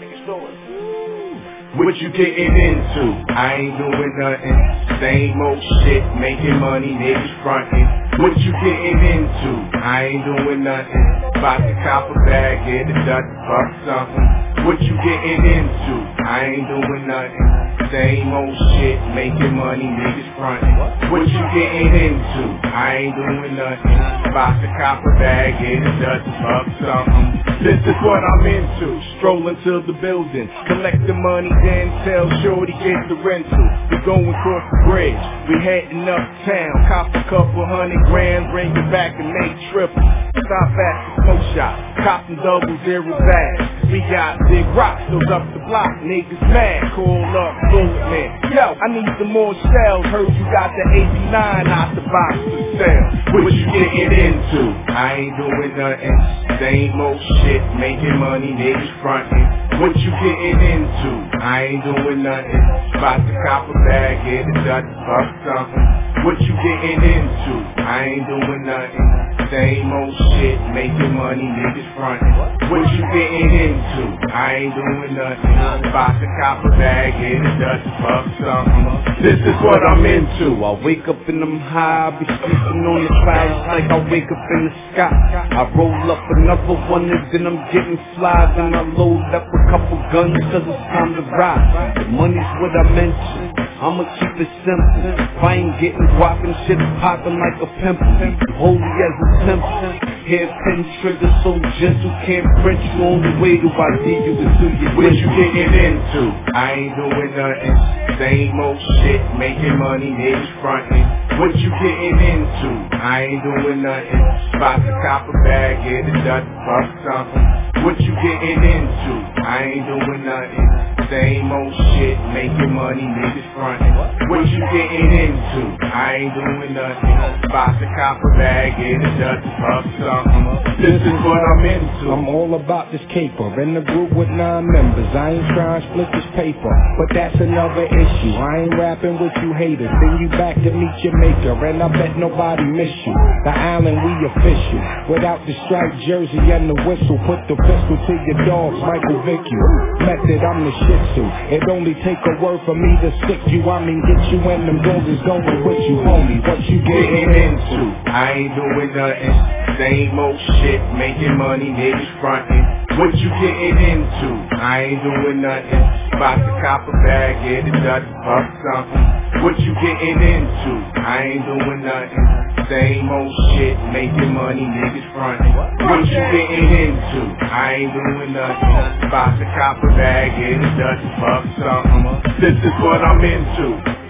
What you getting into? I ain't doing nothing. Same old shit, making money, niggas frontin'. What you getting into? I ain't doing nothing. About to cop a bag, get a Dutch, fuck something. What you getting into? I ain't doing nothing. Same old shit, making money, niggas frontin'. What you getting into? I ain't doing nothing. About to cop a bag, get a Dutch, fuck something. This is what I'm into. Strolling to the building, collect the money, then tell Shorty get the rental. We going across the bridge, we heading uptown. Cop a couple $100 grand, bring it back and make triple. Stop at the smoke shop, cop some 000 bags. We got big rocks, those up the block, niggas mad. Call up Bullet Man, yo, I need some more shells. Heard you got the 89 out the box to sell. What you getting into? I ain't doing nothing. Same old shit, making money, niggas frontin'. What you getting into? I ain't doing nothing. About to cop a bag, get a Dutch, fuck something. What you getting into? I ain't doing nothing. Same old shit, making money, niggas frontin'. What you getting into? I ain't doing nothing. About to cop a bag, get a Dutch, fuck something. This is what I'm into. I wake up and I'm high, I be sleeping on the clouds like I wake up in the sky. I roll up another one and then I'm getting fly. Then I load up a couple guns cause it's time to ride. The money's what I mentioned, I'ma keep it simple. If I ain't getting guappin', shit poppin' like a pimple. Holy as a temple, hairpin trigger so gentle, can't print you. Only way to ID you is through your What you getting into? I ain't doing nothing. Same old shit, making money, niggas frontin'. What you getting into? I ain't doing nothing. About to cop a bag, get a Dutch, fuck something. What you getting into? I ain't doing nothing. Same old shit, making money, niggas frontin'. What you getting into? I ain't doing nothing. About to cop a bag, get a Dutch, fuck something. This is what I'm into. I'm all about this caper. In the group with 9 members. I ain't trying to split this paper, but that's another issue. I ain't rapping with you haters. Send you back to meet your maker, and I bet nobody miss you. The island we official. Without the striped jersey and the whistle, put the pistol to your dogs, Michael Vick you. Method, I'm the shih tzu. It only take a word for me to stick you. I mean get you and them dogs is going with you, homie. What you getting into? I ain't doing nothing. Same old shit, making money, niggas frontin'. What you getting into? I ain't doing nothing. About to cop a bag, get a Dutch, fuck something. What you getting into? I ain't doing nothing. Same old shit, making money, niggas frontin'. What you getting into? I ain't doing nothing. About to cop a bag, get a Dutch, fuck something. This is what I'm into.